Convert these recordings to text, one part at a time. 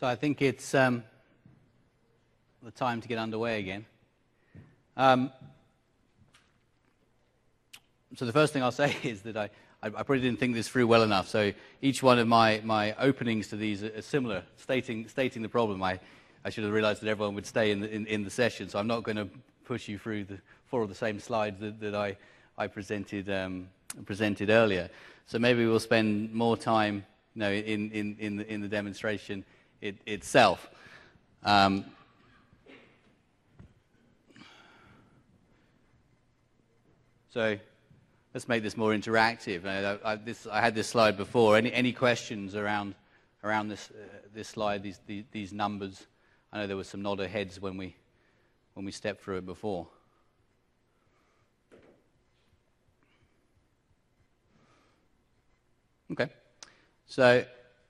So I think it's the time to get underway again. So the first thing I'll say is that I probably didn't think this through well enough. So each one of my openings to these are similar, stating the problem. I should have realized that everyone would stay in the session, so I'm not going to push you through the four of the same slides that I presented earlier. So maybe we'll spend more time, in the demonstration itself. So let's make this more interactive. I had this slide before. Any questions around this slide? These numbers. I know there was some nod of heads when we stepped through it before. Okay. So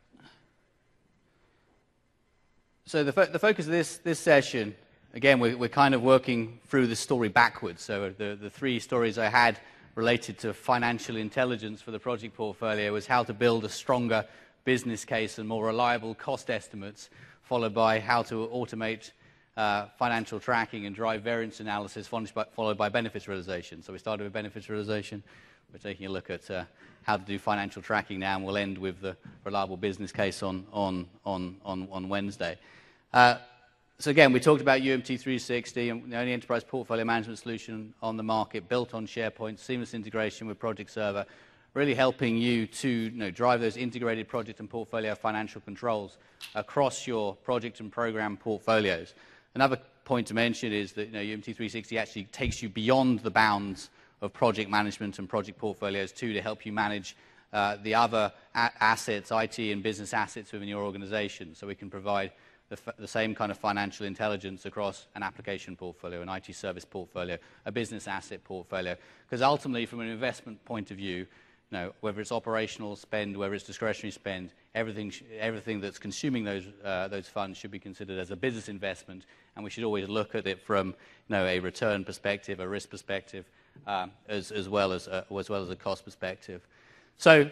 the focus of this session, again, we're kind of working through the story backwards. So the three stories I had related to financial intelligence for the project portfolio was how to build a stronger business case and more reliable cost estimates, followed by how to automate financial tracking and drive variance analysis, followed by benefits realization. So we started with benefits realization. We're taking a look at how to do financial tracking now, and we'll end with the reliable business case on Wednesday. So again, we talked about UMT 360, and the only enterprise portfolio management solution on the market, built on SharePoint, seamless integration with Project Server, really helping you to drive those integrated project and portfolio financial controls across your project and program portfolios. Another point to mention is that UMT 360 actually takes you beyond the bounds of project management and project portfolios too, to help you manage the other assets, IT and business assets within your organization. So we can provide the same kind of financial intelligence across an application portfolio, an IT service portfolio, a business asset portfolio. Because ultimately, from an investment point of view, whether it's operational spend, whether it's discretionary spend, everything that's consuming those funds should be considered as a business investment, and we should always look at it from a return perspective, a risk perspective, as well as a cost perspective. So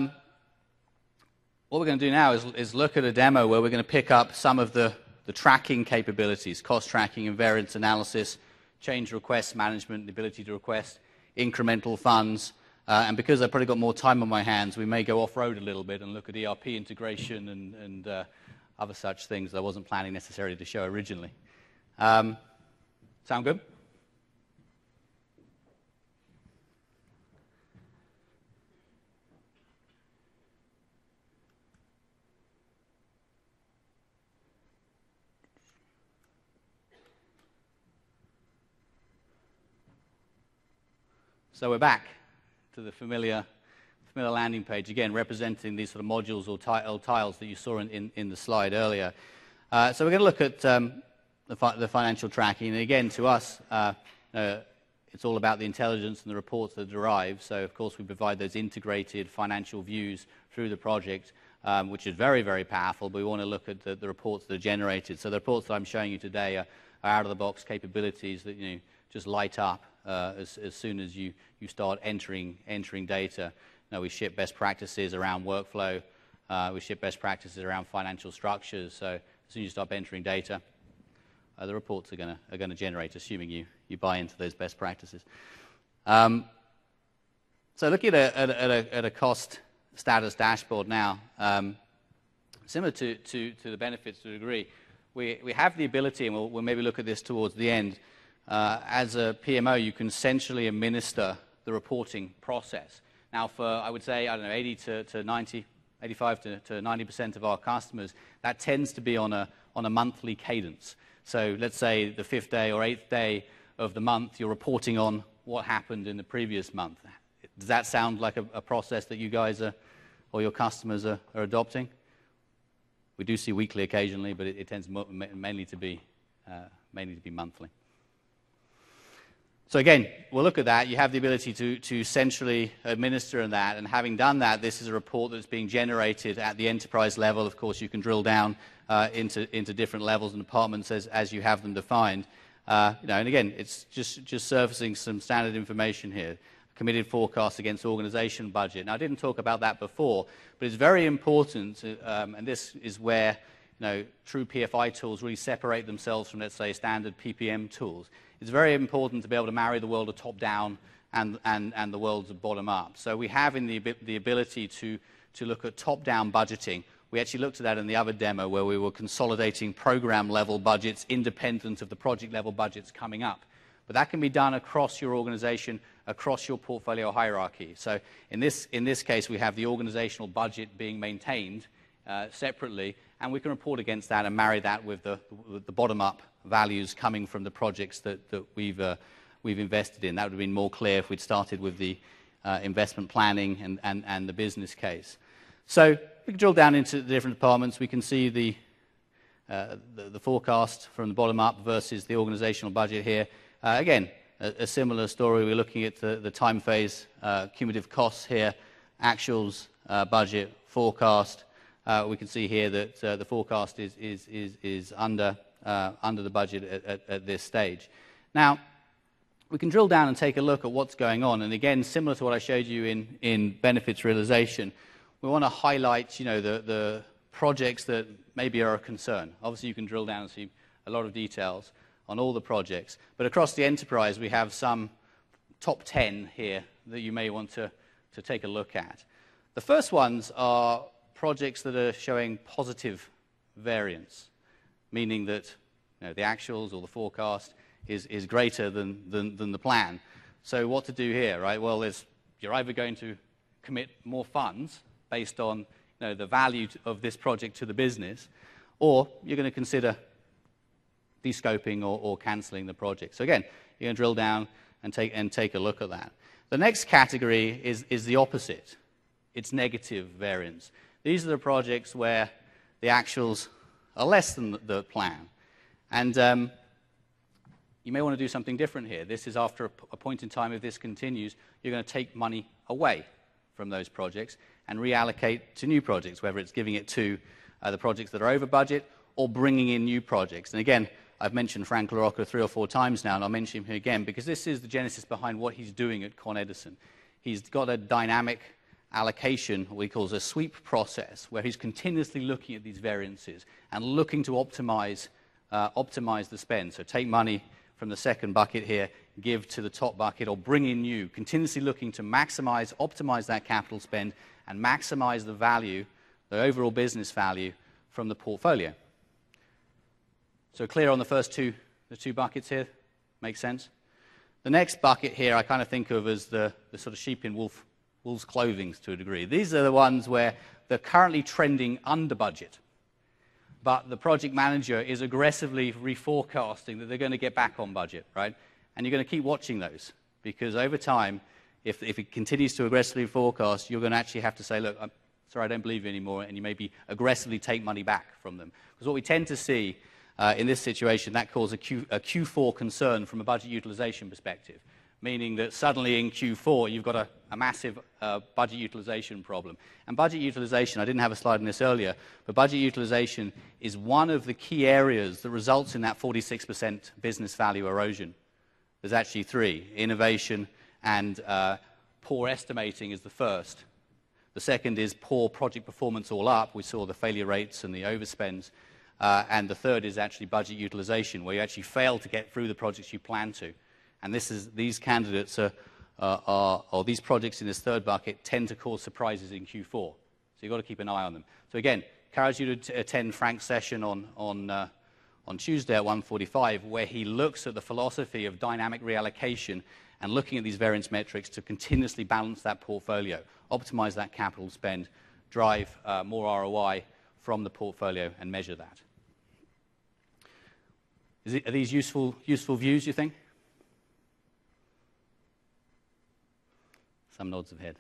what we're going to do now is look at a demo where we're going to pick up some of the tracking capabilities, cost tracking and variance analysis, change request management, the ability to request incremental funds. And because I've probably got more time on my hands, we may go off-road a little bit and look at ERP integration and other such things that I wasn't planning necessarily to show originally. Sound good? So we're back to the familiar landing page, again, representing these sort of modules or tiles that you saw in the slide earlier. So we're going to look at the financial tracking. And again, to us, it's all about the intelligence and the reports that derive. So, of course, we provide those integrated financial views through the project, which is very, very powerful. But we want to look at the reports that are generated. So the reports that I'm showing you today are out-of-the-box capabilities that just light up as soon as you start entering data. We ship best practices around workflow. We ship best practices around financial structures. So as soon as you start entering data, the reports are going to generate, assuming you buy into those best practices. So looking at a cost status dashboard now, similar to the benefits to a degree, we have the ability, and we'll maybe look at this towards the end. As a PMO, you can centrally administer the reporting process. Now, for, I would say, 80 to 90, 85 to 90% of our customers, that tends to be on a monthly cadence. So let's say the 5th day or 8th day of the month, you're reporting on what happened in the previous month. Does that sound like a process that you guys or your customers are adopting? We do see weekly occasionally, but it tends mainly to be monthly. So again, we'll look at that. You have the ability to centrally administer that, and having done that, this is a report that's being generated at the enterprise level. Of course, you can drill down into different levels and departments as you have them defined. And again, it's just surfacing some standard information here. Committed forecast against organization budget. Now, I didn't talk about that before, but it's very important, and this is where true PFI tools really separate themselves from, let's say, standard PPM tools. It's very important to be able to marry the world of top-down and the worlds of bottom-up. So we have in the ability to look at top-down budgeting. We actually looked at that in the other demo where we were consolidating program-level budgets independent of the project-level budgets coming up. But that can be done across your organization, across your portfolio hierarchy. So in this case, we have the organizational budget being maintained separately, and we can report against that and marry that with the bottom-up values coming from the projects that we've invested in. That would have been more clear if we'd started with the investment planning and the business case. So we can drill down into the different departments. We can see the forecast from the bottom up versus the organizational budget here. Again, a similar story. We're looking at the time phase, cumulative costs here, actuals, budget, forecast. We can see here that the forecast is under the budget at this stage. Now, we can drill down and take a look at what's going on. And again, similar to what I showed you in benefits realization, we want to highlight, the projects that maybe are a concern. Obviously, you can drill down and see a lot of details on all the projects. But across the enterprise, we have some top 10 here that you may want to take a look at. The first ones are projects that are showing positive variance, meaning that the actuals or the forecast is greater than the plan. So what to do here, right? Well, you're either going to commit more funds based on the value of this project to the business, or you're going to consider descoping or cancelling the project. So again, you're going to drill down and take a look at that. The next category is the opposite. It's negative variance. These are the projects where the actuals are less than the plan. And you may want to do something different here. This is after a point in time, if this continues, you're going to take money away from those projects and reallocate to new projects, whether it's giving it to the projects that are over budget or bringing in new projects. And again, I've mentioned Frank LaRocca 3 or 4 times now, and I'll mention him here again because this is the genesis behind what he's doing at Con Edison. He's got a dynamic allocation, what he calls a sweep process, where he's continuously looking at these variances and looking to optimize the spend. So take money from the second bucket here, give to the top bucket, or bring in new, continuously looking to optimize that capital spend and maximize the value, the overall business value from the portfolio. So clear on the first the two buckets here? Makes sense? The next bucket here I kind of think of as the sort of sheep in wolf's clothing to a degree. These are the ones where they're currently trending under budget, but the project manager is aggressively reforecasting that they're going to get back on budget, right? And you're going to keep watching those because over time, if it continues to aggressively forecast, you're going to actually have to say, look, I'm sorry, I don't believe you anymore, and you maybe aggressively take money back from them. Because what we tend to see in this situation, that causes a Q4 concern from a budget utilization perspective, meaning that suddenly in Q4 you've got a massive budget utilization problem. And budget utilization, I didn't have a slide on this earlier, but budget utilization is one of the key areas that results in that 46% business value erosion. There's actually 3. Innovation and poor estimating is the first. The second is poor project performance all up. We saw the failure rates and the overspends. And the third is actually budget utilization, where you actually fail to get through the projects you plan to. And these candidates or these projects in this third bucket tend to cause surprises in Q4. So you've got to keep an eye on them. So again, encourage you to attend Frank's session on Tuesday at 1:45, where he looks at the philosophy of dynamic reallocation and looking at these variance metrics to continuously balance that portfolio, optimize that capital spend, drive more ROI from the portfolio, and measure that. Are these useful views, you think? Some nods of head.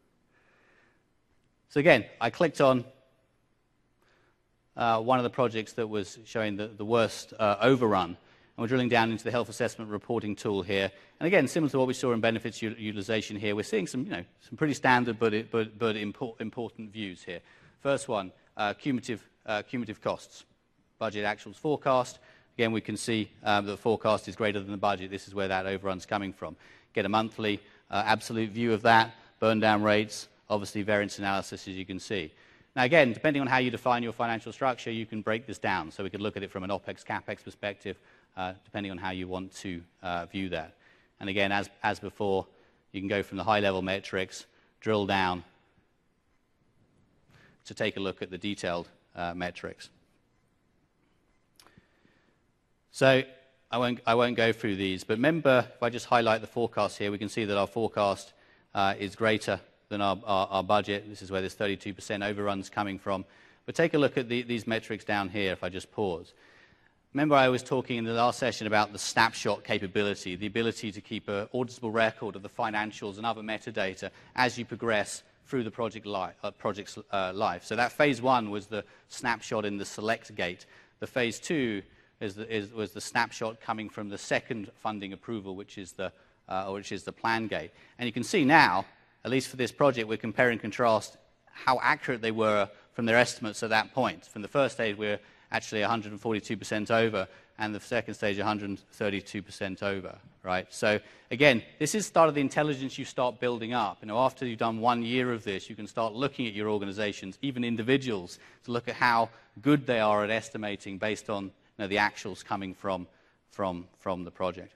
So again, I clicked on one of the projects that was showing the worst overrun. And we're drilling down into the health assessment reporting tool here. And again, similar to what we saw in benefits utilization here, we're seeing some pretty standard but important views here. First one, cumulative costs, budget actuals forecast. Again, we can see the forecast is greater than the budget. This is where that overrun's coming from. Get a monthly absolute view of that, burn down rates, obviously variance analysis, as you can see. Now again, depending on how you define your financial structure, you can break this down. So we could look at it from an OPEX, CAPEX perspective, depending on how you want to view that. And again, as before, you can go from the high-level metrics, drill down to take a look at the detailed metrics. So I won't go through these, but remember, if I just highlight the forecast here, we can see that our forecast is greater than our budget. This is where this 32% overrun's coming from. But take a look at these metrics down here, if I just pause. Remember, I was talking in the last session about the snapshot capability, the ability to keep an auditable record of the financials and other metadata as you progress through the project's life. So that phase 1 was the snapshot in the select gate. The phase 2 was the snapshot coming from the second funding approval, which is the plan gate. And you can see now, at least for this project, we're compare and contrast how accurate they were from their estimates at that point. From the first stage, we're actually 142% over, and the second stage 132% over, right? So again, this is the start of the intelligence you start building up. You know, after you've done 1 year of this, you can start looking at your organizations, even individuals, to look at how good they are at estimating based on the actuals coming from the project.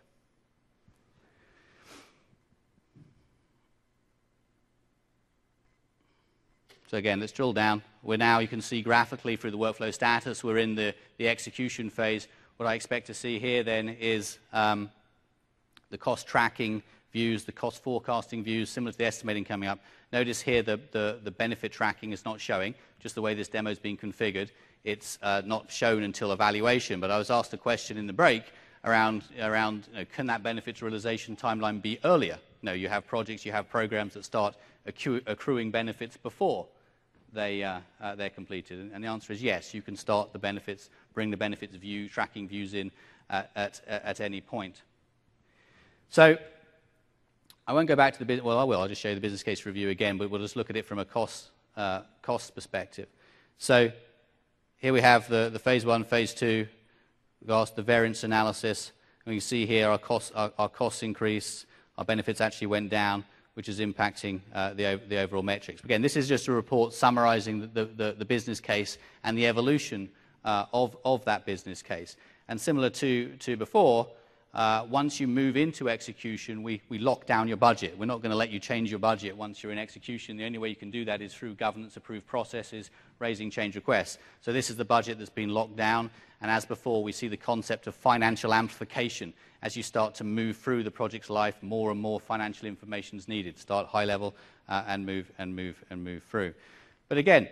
So again, let's drill down. We're now, you can see graphically through the workflow status, we're in the execution phase. What I expect to see here then is the cost tracking views, the cost forecasting views, similar to the estimating coming up. Notice here the benefit tracking is not showing, just the way this demo is being configured. It's not shown until evaluation, but I was asked a question in the break around can that benefits realization timeline be earlier? No, you have projects, you have programs that start accruing benefits before they're completed? And the answer is yes, you can start the benefits, bring the benefits view, tracking views in at any point. So I won't go back to the business, well I will, I'll just show you the business case review again, but we'll just look at it from a cost perspective. So here we have the phase 1, phase 2, we've asked the variance analysis, and you can see here our costs increased, our benefits actually went down, which is impacting the overall metrics. Again, this is just a report summarizing the business case and the evolution of that business case. And similar to before, once you move into execution, we lock down your budget. We're not going to let you change your budget once you're in execution. The only way you can do that is through governance-approved processes, raising change requests. So this is the budget that's been locked down, and as before, we see the concept of financial amplification. As you start to move through the project's life, more and more financial information is needed. Start high level and move through. But again,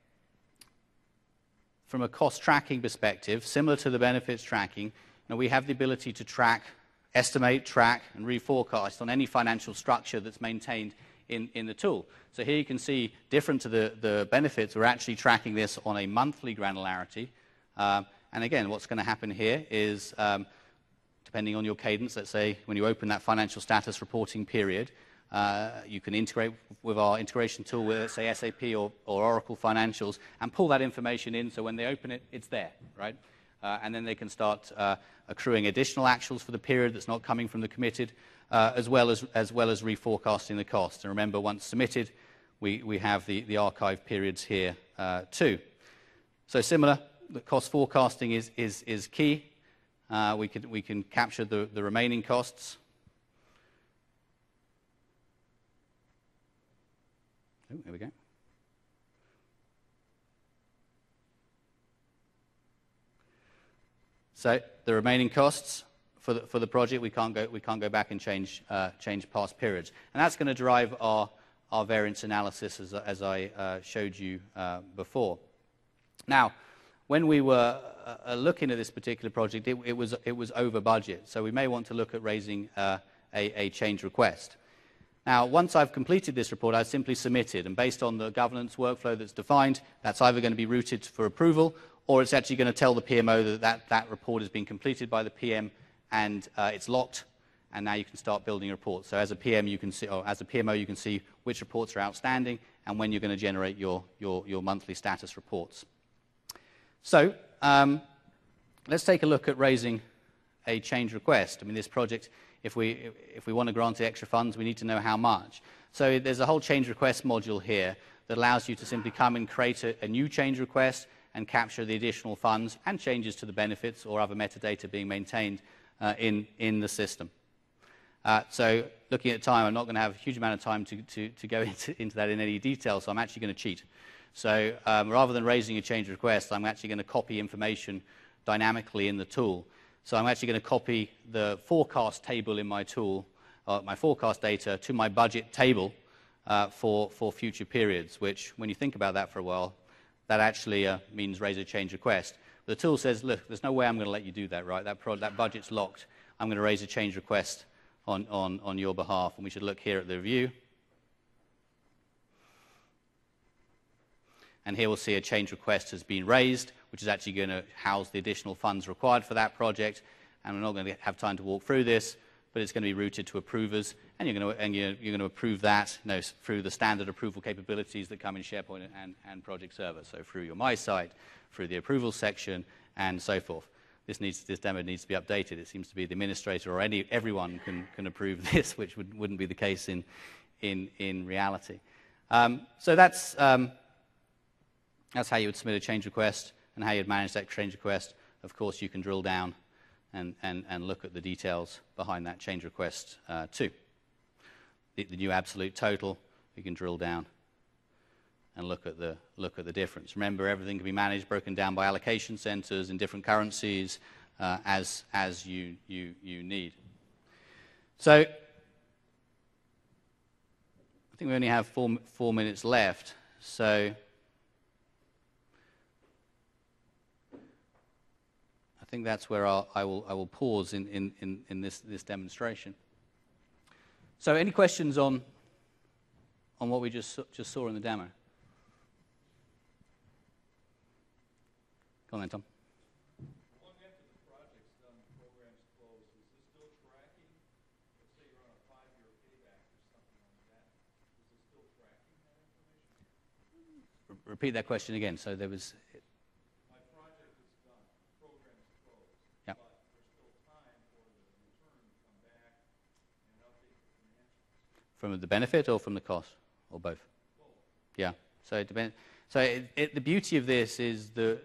from a cost tracking perspective, similar to the benefits tracking, now we have the ability to track, estimate, track, and reforecast on any financial structure that's maintained in the tool. So here you can see, different to the benefits, we're actually tracking this on a monthly granularity. And again, what's going to happen here is, depending on your cadence, let's say when you open that financial status reporting period, you can integrate with our integration tool with, let's say, SAP or Oracle Financials, and pull that information in so when they open it, it's there, right? And then they can start accruing additional actuals for the period that's not coming from the committed, as well as reforecasting the cost. And remember, once submitted, we have the archive periods here too. So similar, the cost forecasting is key. We can capture the remaining costs. Oh, there we go. So the remaining costs for the project, we can't go back and change past periods, and that's going to drive our variance analysis as I showed you before. Now, when we were looking at this particular project, it was over budget, so we may want to look at raising a change request. Now, once I've completed this report, I simply submit it, and based on the governance workflow that's defined, that's either going to be routed for approval, or it's actually going to tell the PMO that report has been completed by the PM and it's locked, and now you can start building reports. So as a PM, you can see, or as a PMO, you can see which reports are outstanding and when you're going to generate your monthly status reports. So let's take a look at raising a change request. I mean, this project, if we want to grant the extra funds, we need to know how much. So there's a whole change request module here. that allows you to simply come and create a new change request and capture the additional funds and changes to the benefits or other metadata being maintained in the system. So looking at time, I'm not going to have a huge amount of time to go into that in any detail, so I'm actually going to cheat. So rather than raising a change request, I'm actually going to copy information dynamically in the tool. So I'm actually going to copy the forecast table in my tool, my forecast data, to my budget table for future periods, which, when you think about that for a while, that actually means raise a change request. But the tool says, look, there's no way I'm going to let you do that, right? That budget's locked. I'm going to raise a change request on your behalf. And we should look here at the review. And here we'll see a change request has been raised, which is actually going to house the additional funds required for that project. And we're not going to have time to walk through this, but it's going to be routed to approvers, and you're going to approve that through the standard approval capabilities that come in SharePoint and Project Server. So through your My Site, through the approval section, and so forth. This demo needs to be updated. It seems to be the administrator or everyone can approve this, which wouldn't be the case in reality. So that's how you would submit a change request and how you'd manage that change request. Of course, you can drill down and look at the details behind that change request too. The new absolute total, you can drill down and look at the difference. Remember, everything can be managed, broken down by allocation centers in different currencies as you need. So I think we only have 4 minutes left. So I think that's where I will pause in this demonstration. So any questions on what we just saw in the demo? Go on then, Tom. Long after the project's done, the program's closed, is this still tracking? Let's say you're on a 5-year payback or something like that. Is it still tracking that information? Repeat that question again. So there was... My project is done, the program's closed, Yep. but there's still time for the return to come back and update the financials. From the benefit or from the cost? Or both? Both. Yeah. So it depends. So the beauty of this is that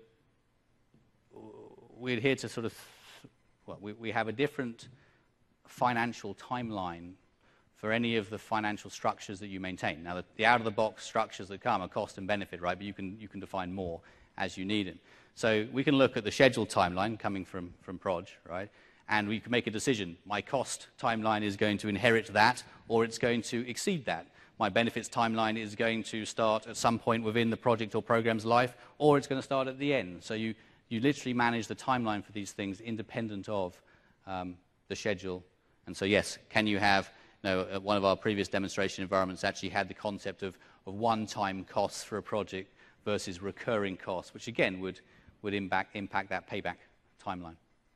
we adhere to sort of, we have a different financial timeline for any of the financial structures that you maintain. Now, the out-of-the-box structures that come are cost and benefit, right? But you can define more as you need it. So we can look at the schedule timeline coming from Proj, right? And we can make a decision. My cost timeline is going to inherit that, or it's going to exceed that. My benefits timeline is going to start at some point within the project or program's life, or it's going to start at the end. So you literally manage the timeline for these things independent of the schedule. And so, yes, can you have, one of our previous demonstration environments actually had the concept of one-time costs for a project versus recurring costs, which again would impact that payback timeline.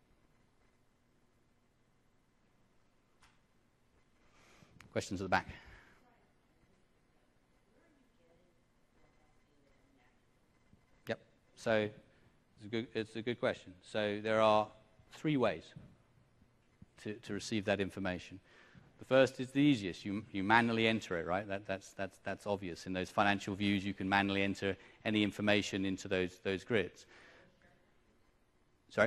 Questions at the back? Yep. So it's a good question. So there are 3 ways to receive that information. The first is the easiest. You manually enter it, right? That's obvious. In those financial views, you can manually enter any information into those grids. Sorry?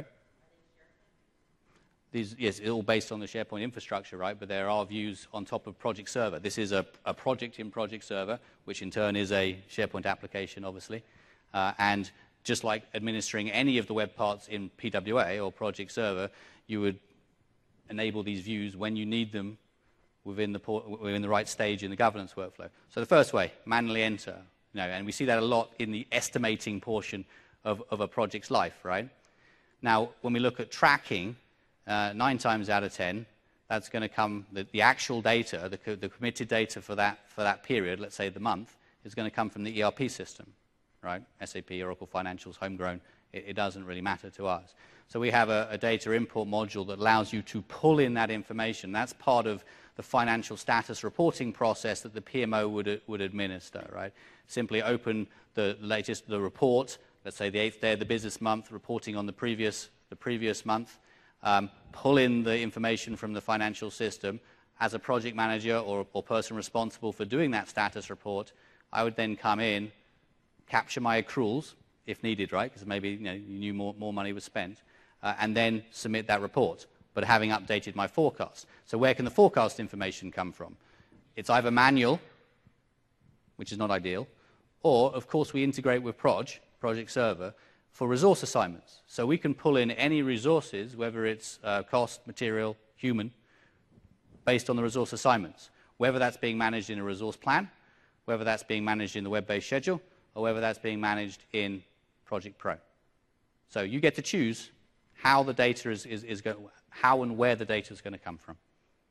Yes, it's all based on the SharePoint infrastructure, right? But there are views on top of Project Server. This is a project in Project Server, which in turn is a SharePoint application, obviously. And just like administering any of the web parts in PWA or Project Server, you would enable these views when you need them within the right stage in the governance workflow. So the first way, manually enter. And we see that a lot in the estimating portion of a project's life, right? Now, when we look at tracking, 9 times out of 10, that's going to come, the actual data, the committed data for that period, let's say the month, is going to come from the ERP system, right? SAP, Oracle Financials, homegrown, it doesn't really matter to us. So we have a data import module that allows you to pull in that information. That's part of the financial status reporting process that the PMO would administer, right? Simply open the report, let's say the 8th day of the business month, reporting on the previous month, pull in the information from the financial system. As a project manager or person responsible for doing that status report, I would then come in, capture my accruals if needed, right? Because maybe you knew more money was spent, and then submit that report, but having updated my forecast. So where can the forecast information come from? It's either manual, which is not ideal, or, of course, we integrate with Project Server, for resource assignments. So we can pull in any resources, whether it's cost, material, human, based on the resource assignments, whether that's being managed in a resource plan, whether that's being managed in the web-based schedule, or whether that's being managed in Project Pro. So you get to choose how the data how and where the data is going to come from.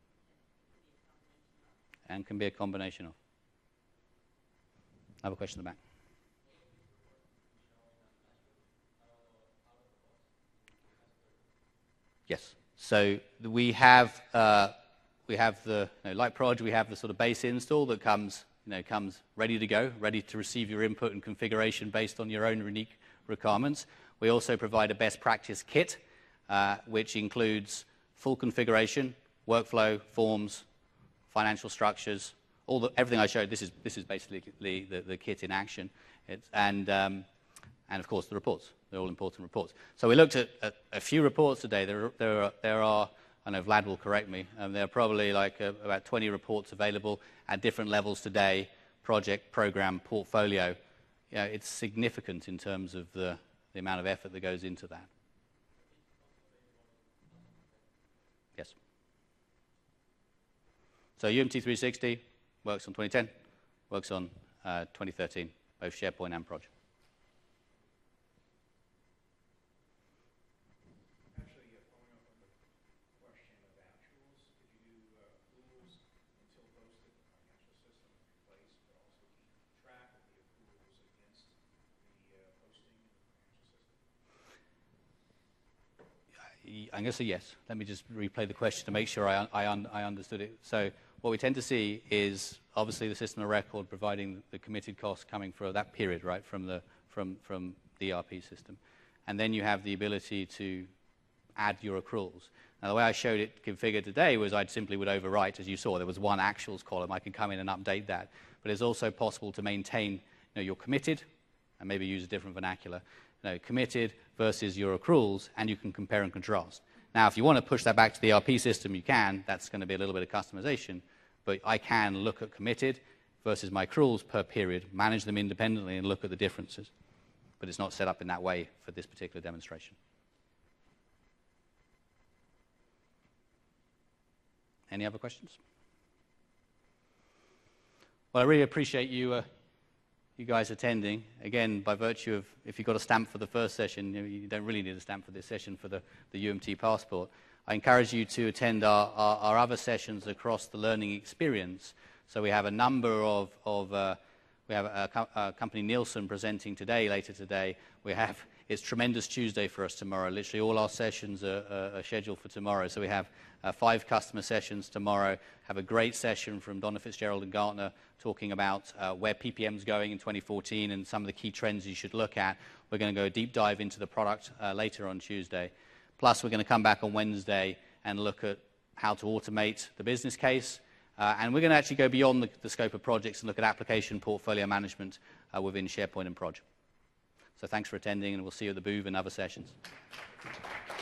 And can be a combination of. I have a question in the back. Yes. So we have the like Proj, we have the sort of base install that comes ready to go, ready to receive your input and configuration based on your own unique requirements. We also provide a best practice kit, which includes full configuration, workflow, forms, financial structures, everything I showed. This is basically the kit in action, and of course the reports. They're all important reports. So we looked at a few reports today. There are, I know Vlad will correct me, there are probably like about 20 reports available at different levels today, project, program, portfolio. It's significant in terms of the amount of effort that goes into that. Yes. So UMT 360 works on 2010, works on 2013, both SharePoint and Proj. I'm going to say yes. Let me just replay the question to make sure I understood it. So what we tend to see is obviously the system of record providing the committed costs coming for that period, right, from the ERP system. And then you have the ability to add your accruals. Now, the way I showed it configured today was I simply would overwrite, as you saw. There was one actuals column. I could come in and update that. But it's also possible to maintain your committed, and maybe use a different vernacular, committed versus your accruals, and you can compare and contrast. Now, if you want to push that back to the ERP system, you can. That's going to be a little bit of customization. But I can look at committed versus my accruals per period, manage them independently, and look at the differences. But it's not set up in that way for this particular demonstration. Any other questions? Well, I really appreciate you guys attending. Again, by virtue of, if you got a stamp for the first session, you don't really need a stamp for this session for the UMT Passport. I encourage you to attend our other sessions across the learning experience. So we have a number of we have a company Nielsen presenting later today. It's Tremendous Tuesday for us tomorrow. Literally all our sessions are scheduled for tomorrow. So we have 5 customer sessions tomorrow. Have a great session from Donna Fitzgerald and Gartner talking about where PPM is going in 2014 and some of the key trends you should look at. We're going to go a deep dive into the product later on Tuesday. Plus, we're going to come back on Wednesday and look at how to automate the business case. And we're going to actually go beyond the scope of projects and look at application portfolio management within SharePoint and Proj. So thanks for attending, and we'll see you at the booth and other sessions.